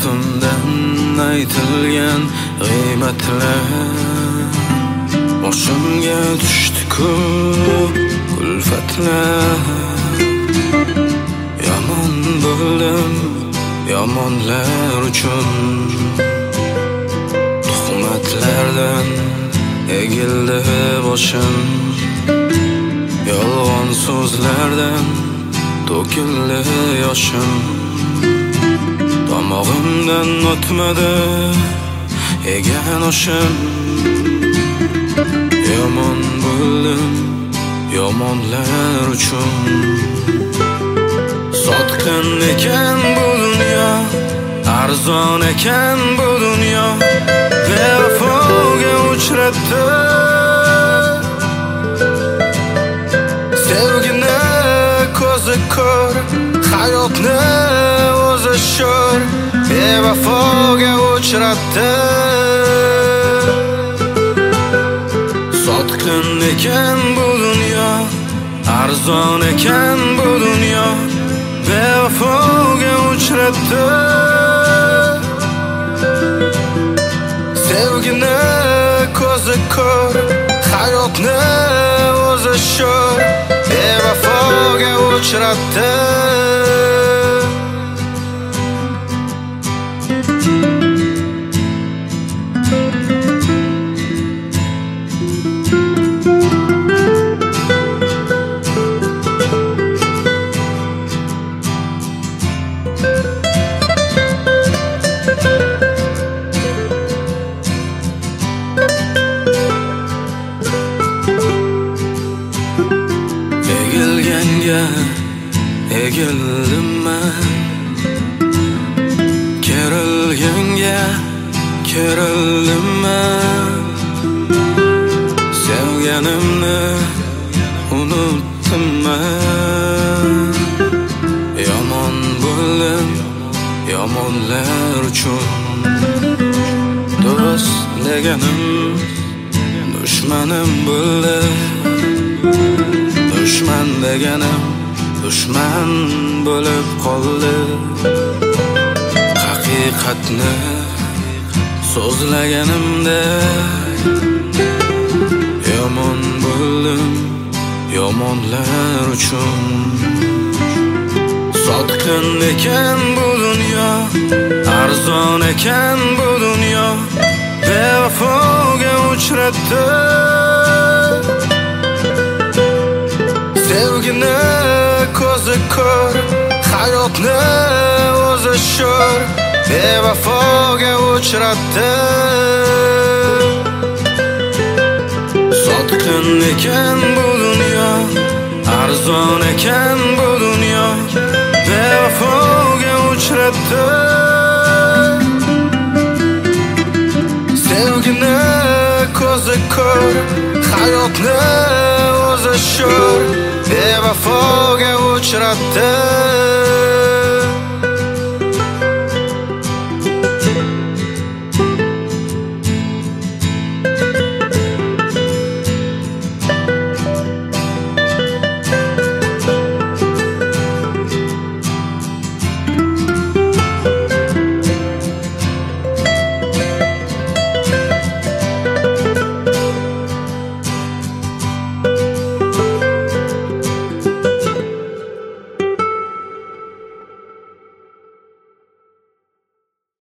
ustimdan aytilgan g'iybatlar boshimga tushdi-ku kulfatlar. Yomon bo'ldim yomonlar uchun, tuhmatlardan egildi boshim, yolg'on so'zlardan to'kildi yoshim. Tomog'imdan o'tmadi yegan oshim. Yomon bo'ldim yomonlar uchun, sotqin ekan bu dunyo, arzon ekan bu dunyo, bevafoga uchratdi. Sevgini ko'zi ko'r, hayotni o'zi sho'r, bevafoga uchratdi. Sotqin ekan bu dunyo, arzon ekan bu dunyo, bevafoga uchratdi. Sevgini ko'zi ko'r, hayotni o'zi sho'r, bevafoga uchratdi. Egilganga egildim men, kerilganga kerildim men. Sevganimni unutdim men. Yomon bo'ldim yomonlar uchun, do'st deganim dushmanim bo'ldi. Dushman deganim dushman bo'lib qoldi. Haqiqatni so'zlaganimda yomon bo'ldim yomonlar uchun. Sotqin ekan bu dunyo, arzon ekan bu dunyo, bevafoga uchratdi. Sevgini ko'zi ko'r, hayotni o'zi sho'r, bevafoga uchratdi. Sotqin ekan bu dunyo, arzon ekan bu dunyo, bevafoga uchratdi. Sevgini ko'zi ko'r, hayotni o'zi sho'r, bevafoga uchratdi.